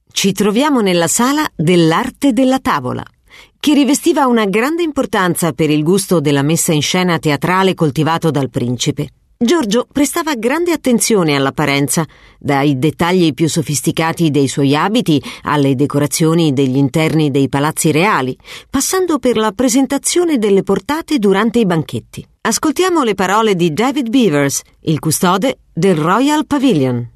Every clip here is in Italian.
Ci troviamo nella sala dell'arte della tavola, che rivestiva una grande importanza per il gusto della messa in scena teatrale coltivato dal principe. Giorgio prestava grande attenzione all'apparenza, dai dettagli più sofisticati dei suoi abiti alle decorazioni degli interni dei palazzi reali, passando per la presentazione delle portate durante i banchetti. Ascoltiamo le parole di David Beavers, il custode del Royal Pavilion.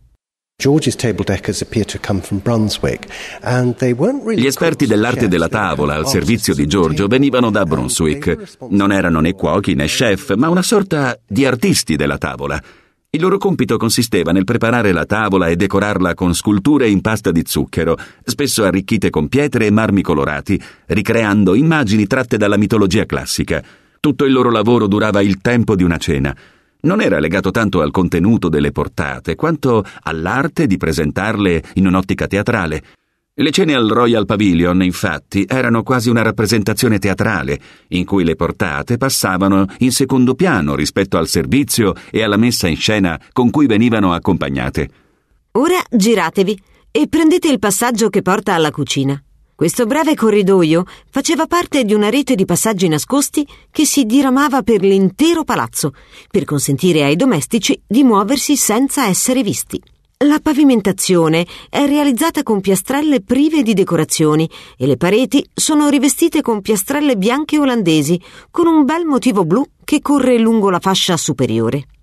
Gli esperti dell'arte della tavola al servizio di Giorgio venivano da Brunswick. Non erano né cuochi né chef, ma una sorta di artisti della tavola. Il loro compito consisteva nel preparare la tavola e decorarla con sculture in pasta di zucchero, spesso arricchite con pietre e marmi colorati, ricreando immagini tratte dalla mitologia classica. Tutto il loro lavoro durava il tempo di una cena. Non era legato tanto al contenuto delle portate, quanto all'arte di presentarle in un'ottica teatrale. Le cene al Royal Pavilion, infatti, erano quasi una rappresentazione teatrale, in cui le portate passavano in secondo piano rispetto al servizio e alla messa in scena con cui venivano accompagnate. Ora giratevi e prendete il passaggio che porta alla cucina. Questo breve corridoio faceva parte di una rete di passaggi nascosti che si diramava per l'intero palazzo, per consentire ai domestici di muoversi senza essere visti. La pavimentazione è realizzata con piastrelle prive di decorazioni e le pareti sono rivestite con piastrelle bianche olandesi con un bel motivo blu che corre lungo la fascia superiore.